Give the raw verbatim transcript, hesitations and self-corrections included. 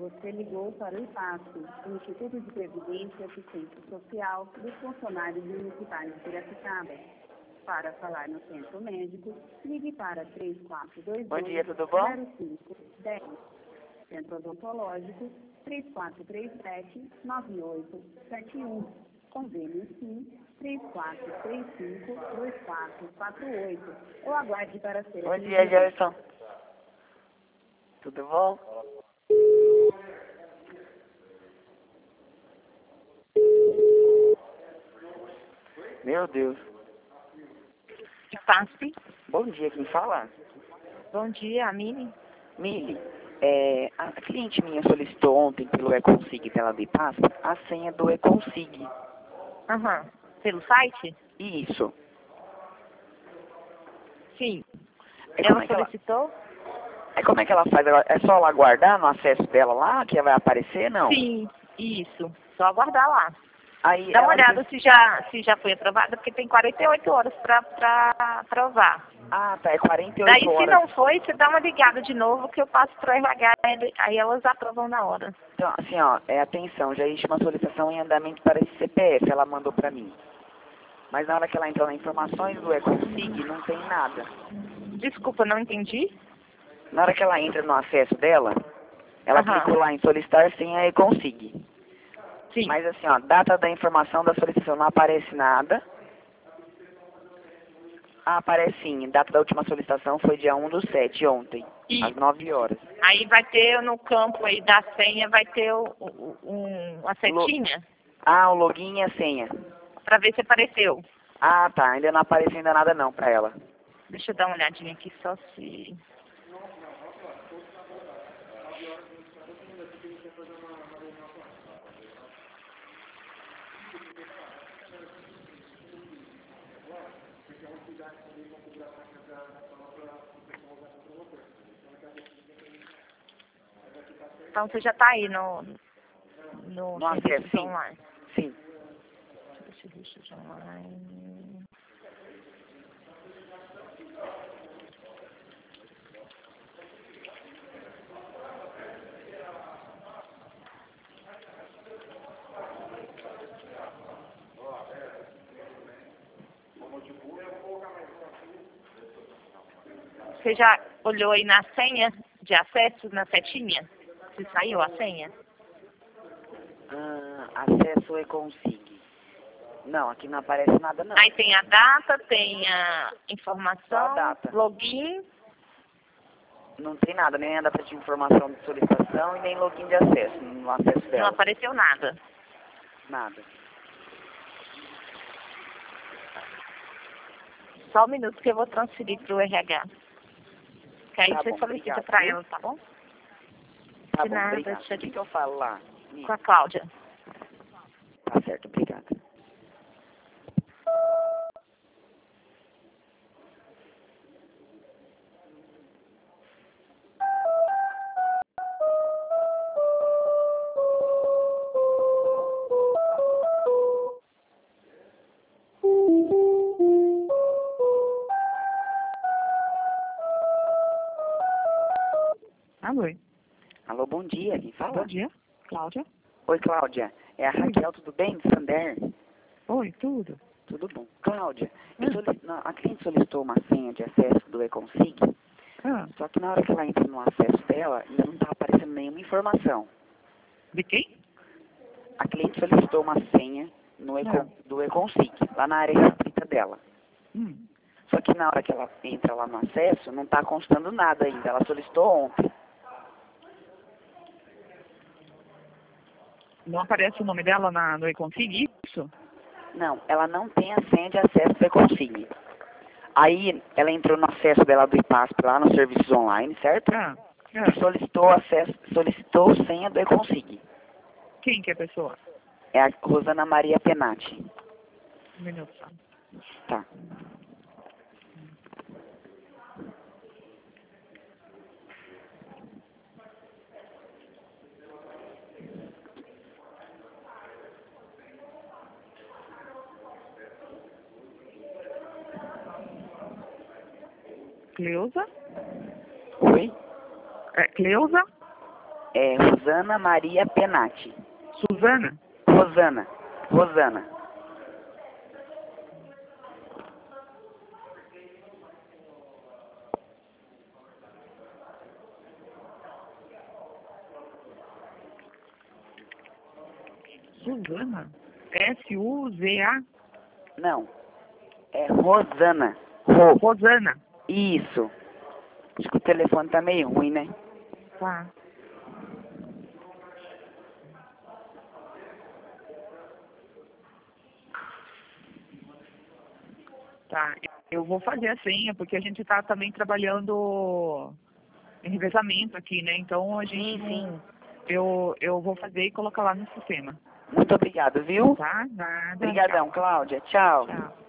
Você ligou para o IPASP, o Instituto de Previdência e Assistência Social dos Funcionários Municipais de Piracicaba. Para falar no centro médico, ligue para três quatro dois Bom dois, dia, tudo bom? zero cinco um zero. Centro odontológico, três quatro três sete, nove oito sete um. Convênio SIM, três quatro três cinco, dois quatro quatro oito. Ou aguarde para ser Bom dia, Gerson. Tudo bom? Meu Deus. IPASP. Bom dia, quem fala? Bom dia, Mini. Mili, é, a cliente minha solicitou ontem pelo Econsig dela do IPASP a senha do Econsig. Aham. Pelo site? Isso. Sim. É como Ela é que ela, solicitou? é como é que ela faz? Ela- é só ela aguardar no acesso dela lá, que vai aparecer, não? Sim, isso. Só aguardar lá. Aí Dá uma ela olhada diz- se já, se já foi aprovada, porque tem quarenta e oito horas para aprovar. Ah, tá, é quarenta e Daí, oito se horas. não foi, você dá uma ligada de novo que eu passo para o R H, aí elas aprovam na hora. Então, assim, ó, é atenção, já existe uma solicitação em andamento para esse C P F, ela mandou pra mim. Mas na hora que ela entrou nas informações do Econsig, não tem nada. Desculpa, não entendi? Na hora que ela entra no acesso dela, ela Aham. clicou lá em solicitar senha Econsig. Sim. Mas assim, ó, data da informação da solicitação não aparece nada. Ah, aparece sim, data da última solicitação foi dia um do sete, ontem, E às nove horas. aí vai ter no campo aí da senha, vai ter o, o- um, uma setinha Ah, o login e a senha. para ver se apareceu. Ah, tá, ainda não apareceu ainda nada não pra ela. Deixa eu dar uma olhadinha aqui só se... Então você já está aí no, no, No acesso, serviços sim. online. Sim. Serviços online. Você já olhou aí na senha de acesso, na setinha? Se saiu a senha? Ah, acesso Econsig. Não, aqui não aparece nada não. Aí tem a data, tem a Só informação, a data. login. Não tem nada, nem a data de informação de solicitação e nem login de acesso, no acesso Não dela. apareceu nada. Nada. Só um minuto que eu vou transferir para o R H. Que aí Tá você bom, solicita obrigado, para viu? ela, tá bom? Tá De bom, nada, obrigado. deixa O que, eu- que eu falo lá? Ih, Com a Cláudia. tá certo, obrigado. Alô, Alô, bom dia, quem fala? bom dia, Cláudia. Oi, Cláudia. É a Raquel, tudo bem? De Sander? Oi, tudo? Tudo bom. Cláudia, eu Hum. solic- não, a cliente solicitou uma senha de acesso do Econsig, Ah, só que na hora que ela entra no acesso dela, ainda não está aparecendo nenhuma informação. de quem? A cliente solicitou uma senha no Econ, Ah. do Econsig, lá na área restrita dela. Hum. Só que na hora que ela entra lá no acesso, não está constando nada ainda. Ela solicitou ontem. Não aparece o nome dela na, no Econsig, isso? Não, ela não tem a senha de acesso do Econsig. Aí ela entrou no acesso dela do IPASP lá nos serviços online, certo? Ah, E ah. solicitou acesso, solicitou senha do Econsig. Quem que é a pessoa? É a Rosana Maria Penati. Um minuto só. Tá. Cleusa? Oi? É, Cleusa? É Rosana Maria Penati. Suzana? Rosana. Rosana. Suzana? S U Z A? Não. É Rosana. Ro. Rosana. Isso. Acho que o telefone tá meio ruim, né? Tá. Tá, eu vou fazer a senha, porque a gente está também trabalhando em revezamento aqui, né? Então a gente Sim, sim. não... Eu, eu vou fazer e colocar lá no sistema. Muito obrigado, viu? Tá? Nada. Obrigadão, Cláudia. Tchau. Tchau. Tchau.